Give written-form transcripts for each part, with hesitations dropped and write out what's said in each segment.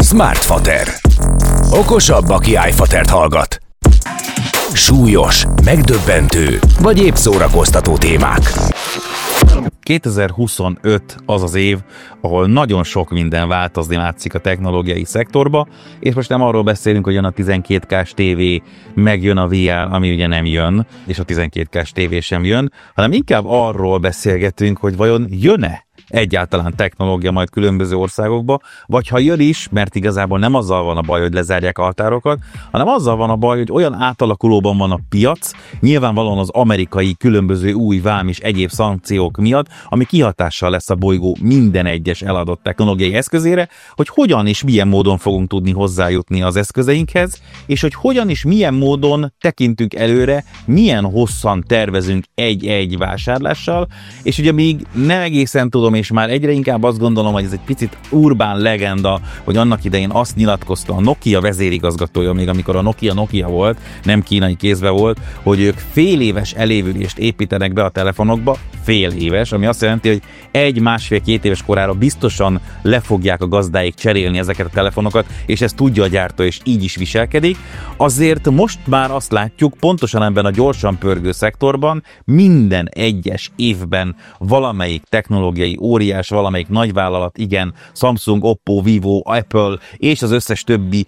Smartfater. Okosabb, aki iFatert hallgat. Súlyos, megdöbbentő, vagy épp szórakoztató témák. 2025 az az év, ahol nagyon sok minden változni látszik a technológiai szektorba, és most nem arról beszélünk, hogy jön a 12K-s TV, megjön a VR, ami ugye nem jön, és a 12K-s TV sem jön, hanem inkább arról beszélgetünk, hogy vajon jön-e egyáltalán technológia majd különböző országokba, vagy ha jön is, mert igazából nem azzal van a baj, hogy lezárják a határokat, hanem azzal van a baj, hogy olyan átalakulóban van a piac, nyilvánvalóan az amerikai különböző új vám és egyéb szankciók miatt, ami kihatással lesz a bolygó minden egyes eladott technológiai eszközére, hogy hogyan és milyen módon fogunk tudni hozzájutni az eszközeinkhez, és hogy hogyan és milyen módon tekintünk előre, milyen hosszan tervezünk egy-egy vásárlással, és ugye még nem egészen tudom, és már egyre inkább azt gondolom, hogy ez egy picit urbán legenda, hogy annak idején azt nyilatkozta a Nokia vezérigazgatója, még amikor a Nokia volt, nem kínai kézbe volt, hogy ők fél éves elévülést építenek be a telefonokba, fél éves, ami azt jelenti, hogy 1-1,5-2 éves korára biztosan le fogják a gazdáik cserélni ezeket a telefonokat, és ezt tudja a gyártó, és így is viselkedik. Azért most már azt látjuk, pontosan ebben a gyorsan pörgő szektorban minden egyes évben valamelyik technológiai óriás, valamelyik nagyvállalat, igen, Samsung, Oppo, Vivo, Apple és az összes többi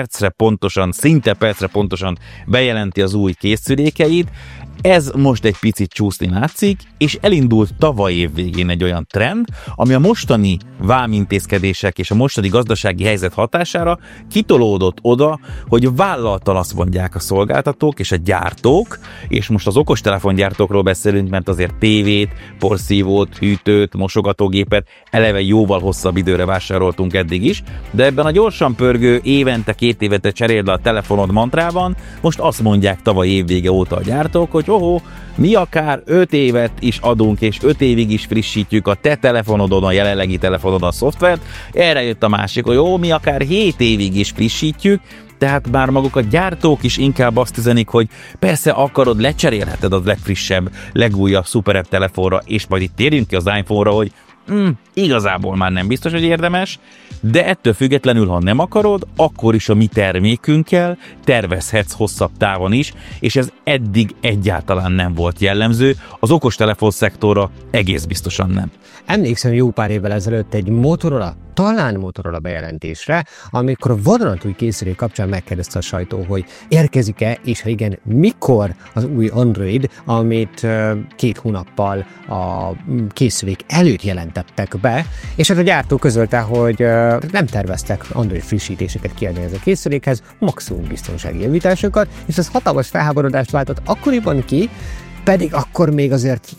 szinte percre pontosan bejelenti az új készülékeit. Ez most egy picit csúszni látszik, és elindult tavaly év végén egy olyan trend, ami a mostani vámintézkedések és a mostani gazdasági helyzet hatására kitolódott oda, hogy vállaltan azt mondják a szolgáltatók és a gyártók, és most az okostelefongyártókról beszélünk, mert azért tévét, porszívót, hűtőt, mosogatógépet eleve jóval hosszabb időre vásároltunk eddig is, de ebben a gyorsan pörgő évente 2 évet cseréld le a telefonod mantrában, most azt mondják tavaly évvége óta a gyártók, hogy mi akár 5 évet is adunk, és 5 évig is frissítjük a te telefonodon, a jelenlegi telefonodon a szoftvert. Erre jött a másik, hogy mi akár 7 évig is frissítjük, tehát bár maguk a gyártók is inkább azt üzenik, hogy persze akarod, lecserélheted az legfrissebb, legújabb, szuperebb telefonra, és majd itt térjünk ki az iPhone-ra, hogy igazából már nem biztos, hogy érdemes, de ettől függetlenül, ha nem akarod, akkor is a mi termékünkkel tervezhetsz hosszabb távon is, és ez eddig egyáltalán nem volt jellemző, az okostelefon szektorra egész biztosan nem. Emlékszem jó pár évvel ezelőtt egy talán Motorola bejelentésre, amikor a vadonatúj készülék kapcsán megkérdezte a sajtó, hogy érkezik-e, és ha igen, mikor az új Android, amit 2 hónappal a készülék előtt jelentettek be, és hát a gyártó közölte, hogy nem terveztek Android frissítéseket kiadni ez a készülékhez, maximum biztonsági javításokat, és ez hatalmas felháborodást váltott akkoriban ki, pedig akkor még azért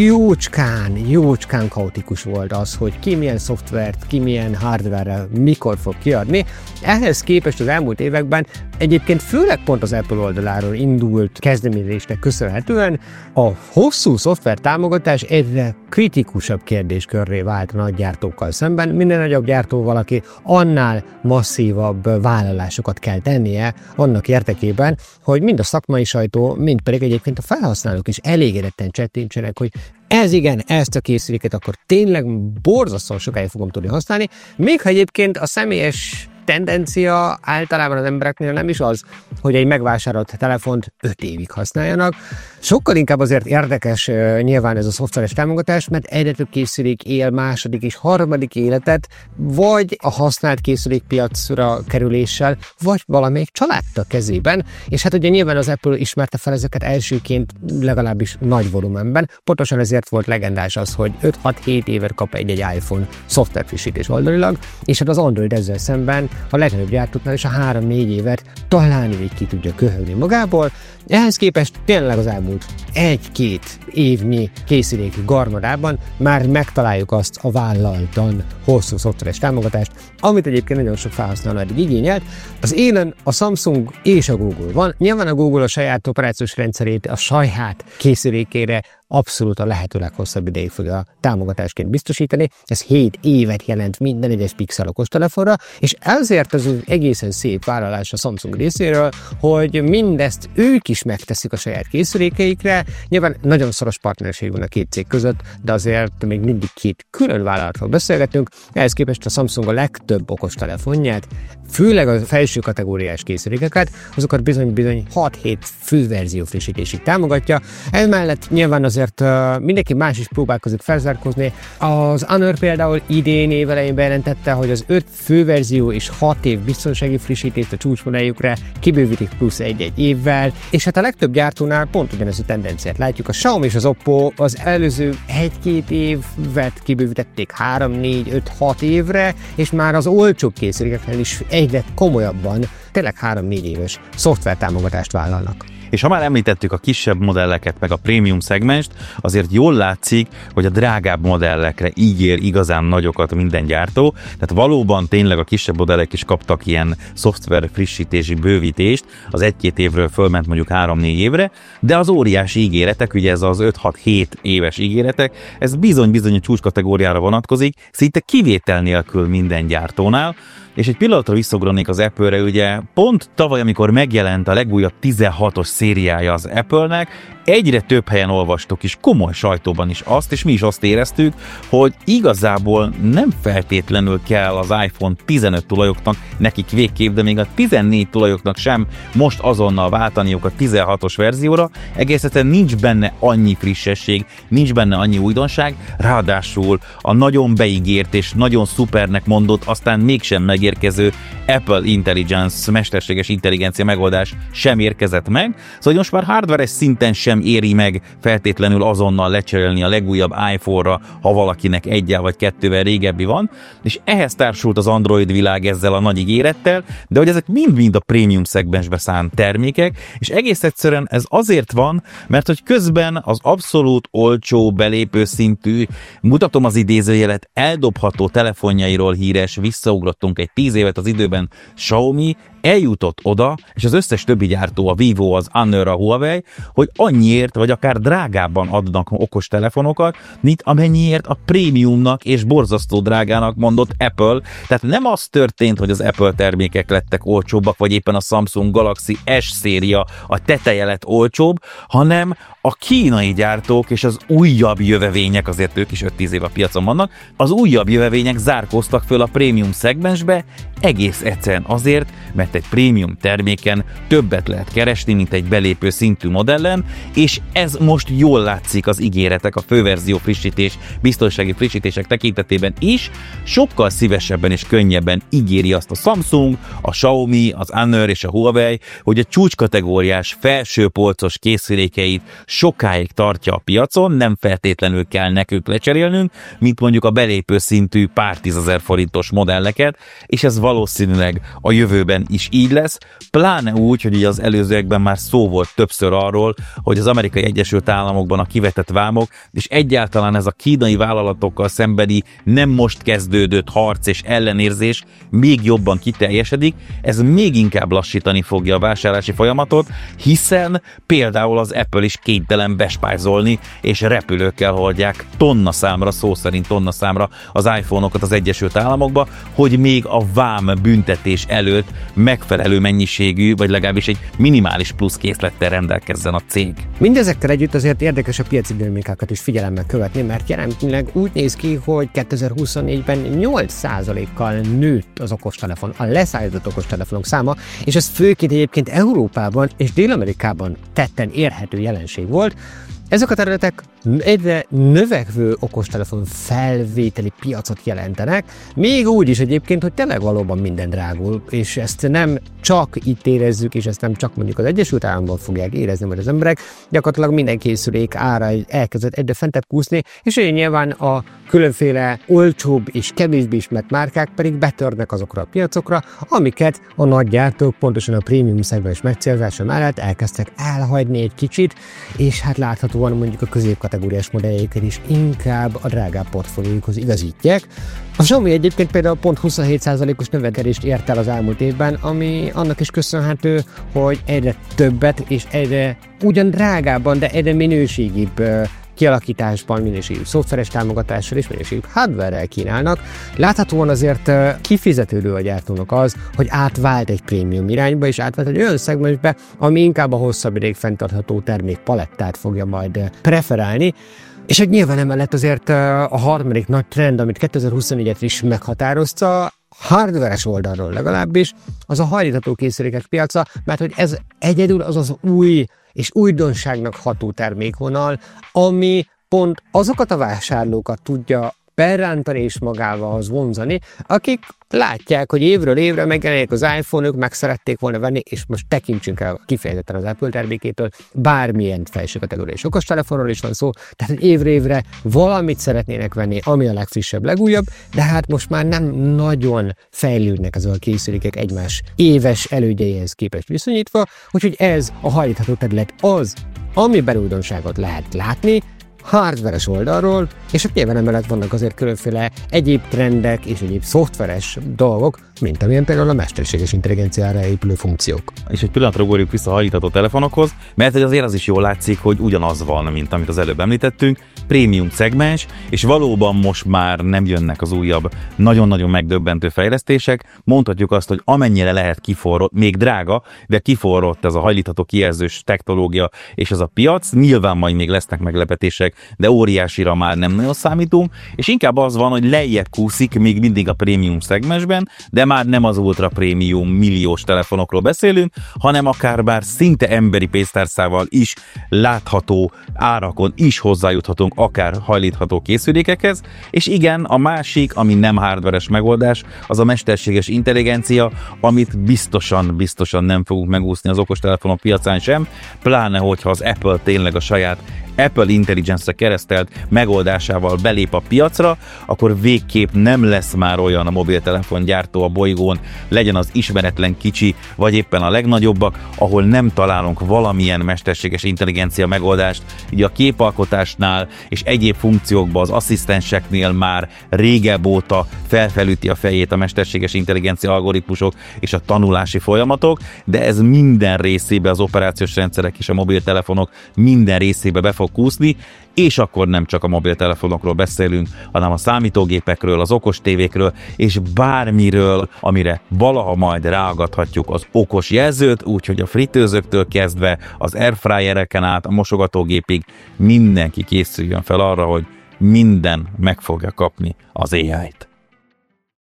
jócskán kaotikus volt az, hogy ki milyen szoftvert, ki milyen hardware-rel mikor fog kiadni. Ehhez képest az elmúlt években egyébként főleg pont az Apple oldaláról indult kezdeményezésnek köszönhetően a hosszú szoftver támogatás egyre kritikusabb kérdéskörré vált a nagygyártókkal szemben. Minden nagyobb gyártóval, aki annál masszívabb vállalásokat kell tennie annak érdekében, hogy mind a szakmai sajtó, mind pedig egyébként a felhasználók is elégedetten csettintsenek, hogy ezt a készüléket akkor tényleg borzasztóan sokáig fogom tudni használni, még ha egyébként a személyes tendencia általában az embereknél nem is az, hogy egy megvásárolt telefont 5 évig használjanak. Sokkal inkább azért érdekes nyilván ez a szoftveres támogatás, mert egyre több készülék él második és harmadik életet, vagy a használt készülékpiacra kerüléssel, vagy valamelyik családtag kezében, és hát ugye nyilván az Apple ismerte fel ezeket elsőként legalábbis nagy volumenben, pontosan ezért volt legendás az, hogy 5-6-7 évet kap egy iPhone szoftverfrissítés oldalilag, és hát az Android ezzel szemben a legnagyobb gyártóknál is a 3-4 évet talán így ki tudja köhögni magából. Ehhez képest tényleg az elmúlt 1-2 évnyi készülék garmadában már megtaláljuk azt a vállaltan hosszú szoftveres támogatást, amit egyébként nagyon sok felhasználó eddig igényelt. Az élen a Samsung és a Google van. Nyilván a Google a saját operációs rendszerét a saját készülékére abszolút a lehető leghosszabb ideig fogja támogatásként biztosítani. Ez 7 évet jelent minden egyes Pixel okostelefonra, és ezért az egészen szép vállalás a Samsung részéről, hogy mindezt ők is megteszik a saját készülékeikre. Nyilván nagyon szoros partnerség van a két cég között, de azért még mindig két külön vállalatról beszélgetünk. Ehhez képest a Samsung a legtöbb okostelefonját, főleg a felső kategóriás készülékeket, azokat bizony 6-7 főverzió frissítésig támogatja. Emellett nyilván azért mindenki más is próbálkozik felzárkózni. Az Honor például idén évelején bejelentette, hogy az 5 főverzió és 6 év biztonsági frissítést a csúcsmodelljükre kibővítik plusz 1 évvel, és hát a legtöbb gyártónál pont ugyanezt a tendenciát látjuk. A Xiaomi és az Oppo az előző 1-2 évet kibővítették 3, 4, 5, 6 évre, és már az olcsóbb készülékeknél is egyre komolyabban, tényleg 3-4 éves szoftvertámogatást vállalnak. És ha már említettük a kisebb modelleket, meg a prémium szegmenst, azért jól látszik, hogy a drágább modellekre ígér igazán nagyokat minden gyártó, tehát valóban tényleg a kisebb modellek is kaptak ilyen szoftver frissítési bővítést, az 1-2 évről fölment mondjuk 3-4 évre, de az óriási ígéretek, ugye ez az 5-6-7 éves ígéretek, ez bizony-bizony a csúcskategóriára vonatkozik, szinte kivétel nélkül minden gyártónál. És egy pillanatra visszaugranék az Apple-re, ugye pont tavaly, amikor megjelent a legújabb 16-os szériája az Apple-nek, egyre több helyen olvastok is, komoly sajtóban is azt, és mi is azt éreztük, hogy igazából nem feltétlenül kell az iPhone 15 tulajoknak nekik végképp, de még a 14 tulajoknak sem most azonnal váltaniuk a 16-os verzióra, egész egyszerűen nincs benne annyi frissesség, nincs benne annyi újdonság, ráadásul a nagyon beígért és nagyon szupernek mondott, aztán mégsem megérkező Apple Intelligence, mesterséges intelligencia megoldás sem érkezett meg, szóval most már hardware-es szinten sem éri meg feltétlenül azonnal lecserélni a legújabb iPhone-ra, ha valakinek 1-el vagy 2-vel régebbi van, és ehhez társult az Android világ ezzel a nagy ígérettel, de hogy ezek mind-mind a prémium szegmensbe szánt termékek, és egész egyszerűen ez azért van, mert hogy közben az abszolút olcsó, belépő szintű, mutatom az idézőjelet, eldobható telefonjairól híres, visszaugrottunk egy 10 évet az időben Xiaomi, eljutott oda, és az összes többi gyártó, a Vivo, az Honor, a Huawei, hogy annyiért, vagy akár drágábban adnak okos telefonokat, mint amennyiért a prémiumnak és borzasztó drágának mondott Apple. Tehát nem az történt, hogy az Apple termékek lettek olcsóbbak, vagy éppen a Samsung Galaxy S széria a teteje lett olcsóbb, hanem a kínai gyártók és az újabb jövevények, azért ők is 5-10 év a piacon vannak, az újabb jövevények zárkóztak föl a prémium szegmensbe, egész egyszerűen azért, mert egy prémium terméken többet lehet keresni, mint egy belépő szintű modellen, és ez most jól látszik az ígéretek, a főverzió frissítés, biztonsági frissítések tekintetében is, sokkal szívesebben és könnyebben ígéri azt a Samsung, a Xiaomi, az Honor és a Huawei, hogy a csúcskategóriás felsőpolcos készülékeit sokáig tartja a piacon, nem feltétlenül kell nekünk lecserélnünk, mint mondjuk a belépő szintű pár 10 000 forintos modelleket, és ez valószínűleg a jövőben is így lesz, pláne úgy, hogy az előzőekben már szó volt többször arról, hogy az Amerikai Egyesült Államokban a kivetett vámok, és egyáltalán ez a kínai vállalatokkal szembeni nem most kezdődött harc és ellenérzés még jobban kiteljesedik, ez még inkább lassítani fogja a vásárlási folyamatot, hiszen például az Apple is kénytelen bespájzolni, és repülőkkel hordják tonnaszámra, szó szerint tonnaszámra az iPhone-okat az Egyesült Államokba, hogy még a vám büntetés előtt megfelelő mennyiségű, vagy legalábbis egy minimális plusz készlettel rendelkezzen a cég. Mindezekkel együtt azért érdekes a piaci dinamikákat is figyelemmel követni, mert jelenleg úgy néz ki, hogy 2024-ben 8%-kal nőtt az okostelefon, a leszállított okostelefonok száma, és ez főként egyébként Európában és Dél-Amerikában tetten érhető jelenség volt. Ezek a területek egyre növekvő okostelefon felvételi piacot jelentenek, még úgy is egyébként, hogy tényleg valóban minden drágul, és ezt nem csak itt érezzük, és ezt nem csak mondjuk az Egyesült Államokban fogják érezni majd az emberek, gyakorlatilag minden készülék ára elkezdett egyre fentebb kúszni, és így nyilván a különféle olcsóbb és kevésbé ismert márkák pedig betörnek azokra a piacokra, amiket a nagy gyártók pontosan a prémium szegmens megcélzása mellett elkezdtek elhagyni egy kicsit, és hát láthatóan mondjuk a középkategóriás modelljeiket is inkább a drágább portfóliójukhoz igazítják. A Xiaomi egyébként például pont 27%-os növekedést ért el az elmúlt évben, ami annak is köszönhető, hogy egyre többet és egyre ugyan drágábban, de egyre minőségibb kialakításban minőségű szoftveres támogatással és minőségű hardware-rel kínálnak. Láthatóan azért kifizetődő a gyártónak az, hogy átvált egy prémium irányba, és átvált egy olyan szegmensbe, ami inkább a hosszabb ideig fenntartható termékpalettát fogja majd preferálni. És hogy nyilván emellett azért a harmadik nagy trend, amit 2024-et is meghatározta, hardveres oldalról legalábbis, az a hajlítható készülékek piaca, mert hogy ez egyedül az az új és újdonságnak ható termékvonal, ami pont azokat a vásárlókat tudja berántani és magával vonzani, akik látják, hogy évről évre megjelenik az iPhone, ők meg szerették volna venni, és most tekintsünk el kifejezetten az Apple termékétől, bármilyen felső kategóriás okostelefonról is van szó, tehát hogy évről évre valamit szeretnének venni, ami a legfrissebb, legújabb, de hát most már nem nagyon fejlődnek azok a készülékek egymás éves elődjeihez képest viszonyítva, úgyhogy ez a hajlítható terület az, amiben újdonságot lehet látni, hardveres oldalról, és nyilván emellett vannak azért különféle egyéb trendek és egyéb szoftveres dolgok, mint amilyen például a mesterséges intelligenciára épülő funkciók. És egy pillanatra ugorjuk vissza a hajlítható telefonokhoz, mert azért az is jól látszik, hogy ugyanaz van, mint amit az előbb említettünk, prémium szegmens, és valóban most már nem jönnek az újabb, nagyon-nagyon megdöbbentő fejlesztések. Mondhatjuk azt, hogy amennyire lehet kiforrott, még drága, de kiforrott ez a hajlítható kijelzős technológia és ez a piac. Nyilván majd még lesznek meglepetések, de óriásira már nem nagyon számítunk, és inkább az van, hogy lejjebb kúszik még mindig a prémium szegmensben, de már nem az ultra prémium milliós telefonokról beszélünk, hanem akár bár szinte emberi pénztárcával is látható árakon is hozzájuthatunk akár hajlítható készülékekhez, és igen, a másik, ami nem hardveres megoldás, az a mesterséges intelligencia, amit biztosan nem fogunk megúszni az okostelefonok piacán sem, pláne hogyha az Apple tényleg a saját Apple Intelligence-re keresztelt megoldásával belép a piacra, akkor végképp nem lesz már olyan a mobiltelefongyártó a bolygón, legyen az ismeretlen kicsi, vagy éppen a legnagyobbak, ahol nem találunk valamilyen mesterséges intelligencia megoldást, így a képalkotásnál és egyéb funkciókban az asszisztenseknél már régebb óta felfelüti a fejét a mesterséges intelligencia algoritmusok és a tanulási folyamatok, de ez minden részébe az operációs rendszerek és a mobiltelefonok minden részébe be fog kúszni, és akkor nem csak a mobiltelefonokról beszélünk, hanem a számítógépekről, az okos tévékről, és bármiről, amire valaha majd ráaggathatjuk az okos jelzőt, úgyhogy a fritőzőktől kezdve az airfryereken át a mosogatógépig mindenki készüljön fel arra, hogy minden meg fogja kapni az AI-t.